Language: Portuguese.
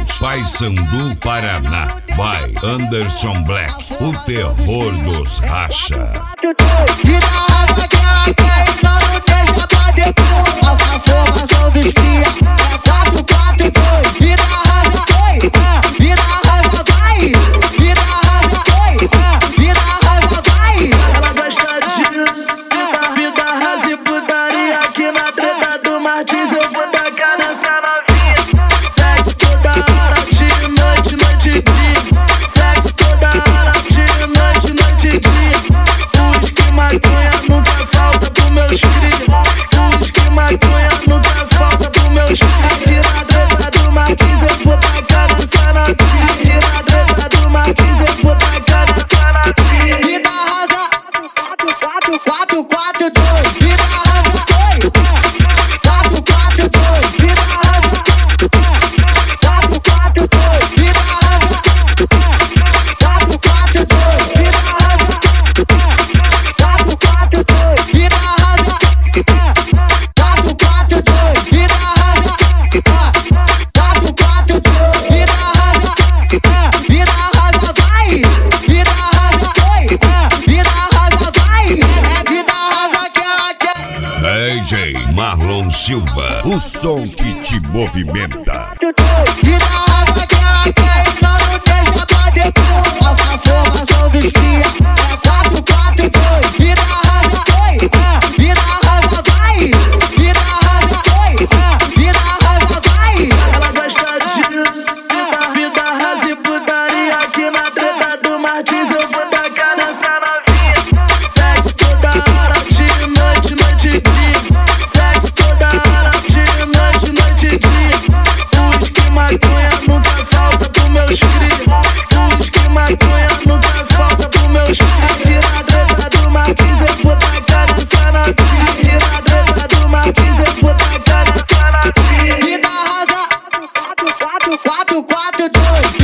Paysandu, Paraná. By Anderson Black, o terror dos racha. Vida rasa que ela quer e não deixa pra depois. A formação dos cria é 4-4-2. Vida rasa, oi, vida rasa, vai. Vida rasa, oi, vida rasa, vai. Ela gosta disso, vida rasa e putaria. Aqui na treta do Martins eu vou tacar nessa novinha. Sexo toda hora, dia, noite, noite e dia. Sexo toda hora, dia, noite, noite e dia. Whisky, maconha, nunca falta pro meus cria. Whisky, maconha, nunca falta pro meus cria. Aqui na treta do Martins eu vou tacar nessa novinha. Aqui na treta do Martins eu vou tacar nessa novinha. Vida rasa, 4-4-2. Vida rasa, oi, 4-4-2. Vida rasa, 4-4-2. Vida rasa, 4-4-2. Vida rasa, 4-4-2. Vida rasa, 4-4-2. Vida rasa, 4-4-2. Vida rasa, vai. Vida rasa, oi, vida rasa, vai. É vida rasa que ela quer. DJ Marlon Silva, o som que te movimenta. Vida rasa que ela quer e não deixa pra depois. A formação dos cria é 4-4-2. Vida rasa, oi, vida rasa, vai. Vida rasa, oi, vida rasa, vai. Ela gosta disso, vida rasa e putaria. Aqui na treta do Martins eu vou tacar nessa novinha. Sexo toda hora, dia, noite, noite e dia. Sexo toda hora, dia, noite, noite e dia. Whisky, maconha, nunca falta pro meus cria. Whisky, maconha, nunca falta pro meus cria. Aqui na treta do Martins eu vou tacar nessa novinha. Aqui na treta do Martins eu vou tacar nessa novinha. Vida rasa, 4-4-2.